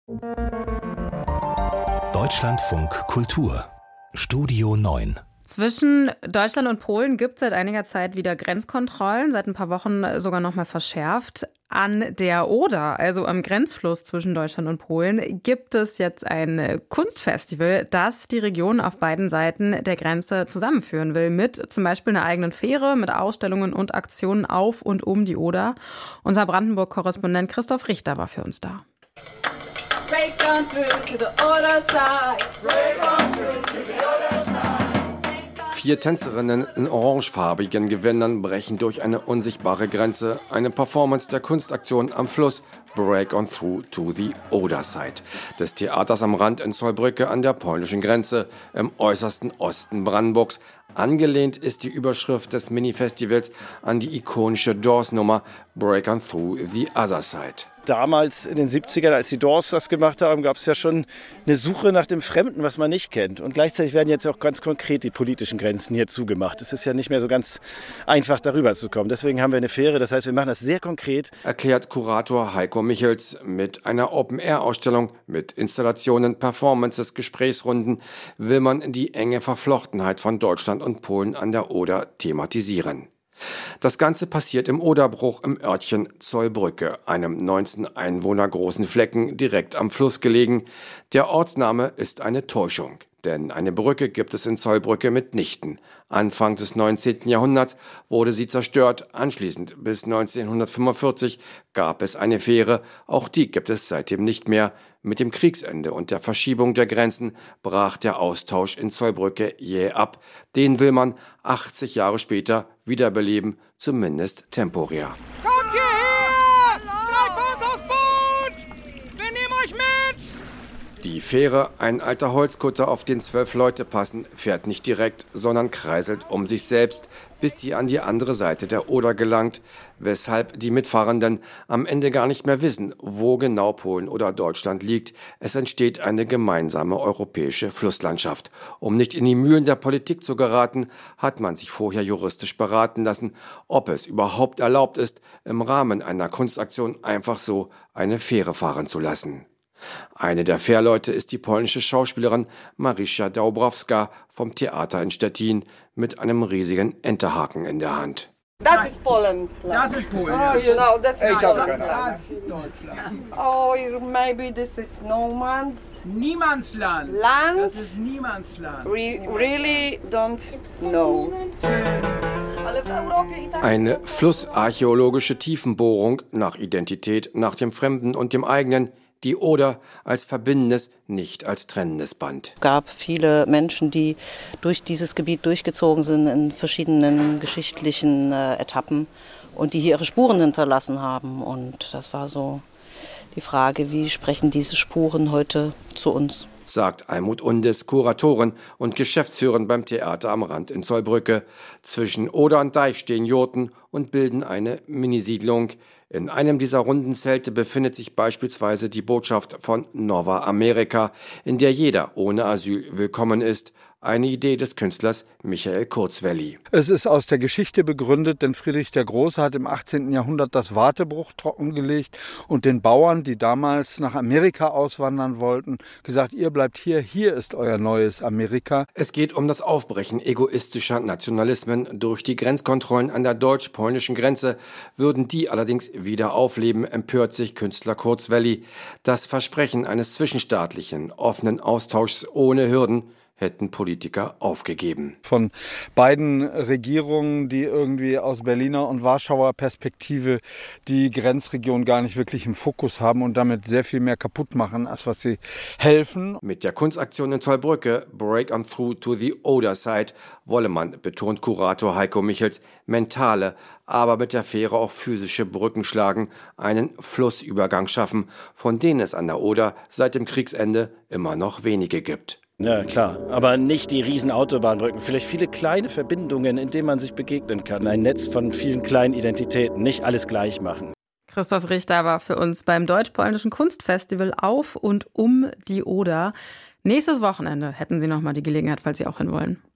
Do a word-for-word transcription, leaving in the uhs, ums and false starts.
Deutschlandfunk Kultur Studio neun. Zwischen Deutschland und Polen gibt es seit einiger Zeit wieder Grenzkontrollen, seit ein paar Wochen sogar noch mal verschärft. An der Oder, also am Grenzfluss zwischen Deutschland und Polen, gibt es jetzt ein Kunstfestival, das die Region auf beiden Seiten der Grenze zusammenführen will, mit zum Beispiel einer eigenen Fähre, mit Ausstellungen und Aktionen auf und um die Oder. Unser Brandenburg-Korrespondent Christoph Richter war für uns da. Break on through to the other side. Break on through to the other side. Vier Tänzerinnen in orangefarbigen Gewändern brechen durch eine unsichtbare Grenze. Eine Performance der Kunstaktion am Fluss Break on Through to the Oder Side des Theaters am Rand in Zollbrücke an der polnischen Grenze im äußersten Osten Brandenburgs. Angelehnt ist die Überschrift des Mini-Festivals an die ikonische Doors-Nummer Break on Through the Other Side. Damals in den siebzigern, als die Doors das gemacht haben, gab es ja schon eine Suche nach dem Fremden, was man nicht kennt. Und gleichzeitig werden jetzt auch ganz konkret die politischen Grenzen hier zugemacht. Es ist ja nicht mehr so ganz einfach, darüber zu kommen. Deswegen haben wir eine Fähre. Das heißt, wir machen das sehr konkret. Erklärt Kurator Heiko Michels. Mit einer Open-Air-Ausstellung, mit Installationen, Performances, Gesprächsrunden will man die enge Verflochtenheit von Deutschland und Polen an der Oder thematisieren. Das Ganze passiert im Oderbruch im Örtchen Zollbrücke, einem neunzehn Einwohner großen Flecken direkt am Fluss gelegen. Der Ortsname ist eine Täuschung, denn eine Brücke gibt es in Zollbrücke mitnichten. Anfang des neunzehnten Jahrhunderts wurde sie zerstört, anschließend bis neunzehnhundertfünfundvierzig gab es eine Fähre, auch die gibt es seitdem nicht mehr. Mit dem Kriegsende und der Verschiebung der Grenzen brach der Austausch in Zollbrücke jäh ab. Den will man achtzig Jahre später wiederbeleben, zumindest temporär. Kommt hierher! Steigt uns aufs Boot! Wir nehmen euch mit! Die Fähre, ein alter Holzkutter, auf den zwölf Leute passen, fährt nicht direkt, sondern kreiselt um sich selbst, bis sie an die andere Seite der Oder gelangt, weshalb die Mitfahrenden am Ende gar nicht mehr wissen, wo genau Polen oder Deutschland liegt. Es entsteht eine gemeinsame europäische Flusslandschaft. Um nicht in die Mühlen der Politik zu geraten, hat man sich vorher juristisch beraten lassen, ob es überhaupt erlaubt ist, im Rahmen einer Kunstaktion einfach so eine Fähre fahren zu lassen. Eine der Fährleute ist die polnische Schauspielerin Marysia Dąbrowska vom Theater in Stettin mit einem riesigen Enterhaken in der Hand. Das ist Polen. Das ist Polen. No, das ist Polen. Das ist Deutschland. Oh, maybe this is no man's Niemandsland. land. Das ist Niemandsland. We really don't know. Eine flussarchäologische Tiefenbohrung nach Identität, nach dem Fremden und dem eigenen. Die Oder als verbindendes, nicht als trennendes Band. Es gab viele Menschen, die durch dieses Gebiet durchgezogen sind in verschiedenen geschichtlichen äh, Etappen und die hier ihre Spuren hinterlassen haben. Und das war so die Frage, wie sprechen diese Spuren heute zu uns? Sagt Almut Undes, Kuratorin und Geschäftsführerin beim Theater am Rand in Zollbrücke. Zwischen Oder und Deich stehen Jurten und bilden eine Minisiedlung. In einem dieser runden Zelte befindet sich beispielsweise die Botschaft von Nova America, in der jeder ohne Asyl willkommen ist. Eine Idee des Künstlers Michael Kurzwelli. Es ist aus der Geschichte begründet, denn Friedrich der Große hat im achtzehnten Jahrhundert das Wartebruch trockengelegt und den Bauern, die damals nach Amerika auswandern wollten, gesagt, ihr bleibt hier, hier ist euer neues Amerika. Es geht um das Aufbrechen egoistischer Nationalismen durch die Grenzkontrollen an der deutsch-polnischen Grenze. Würden die allerdings wieder aufleben, empört sich Künstler Kurzwelli. Das Versprechen eines zwischenstaatlichen, offenen Austauschs ohne Hürden hätten Politiker aufgegeben. Von beiden Regierungen, die irgendwie aus Berliner und Warschauer Perspektive die Grenzregion gar nicht wirklich im Fokus haben und damit sehr viel mehr kaputt machen, als was sie helfen. Mit der Kunstaktion in Zollbrücke, Break on Through to the Oder Side, wolle man, betont Kurator Heiko Michels, mentale, aber mit der Fähre auch physische Brücken schlagen, einen Flussübergang schaffen, von denen es an der Oder seit dem Kriegsende immer noch wenige gibt. Ja, klar. Aber nicht die riesen Autobahnbrücken. Vielleicht viele kleine Verbindungen, in denen man sich begegnen kann. Ein Netz von vielen kleinen Identitäten. Nicht alles gleich machen. Christoph Richter war für uns beim Deutsch-Polnischen Kunstfestival auf und um die Oder. Nächstes Wochenende hätten Sie noch mal die Gelegenheit, falls Sie auch hin wollen.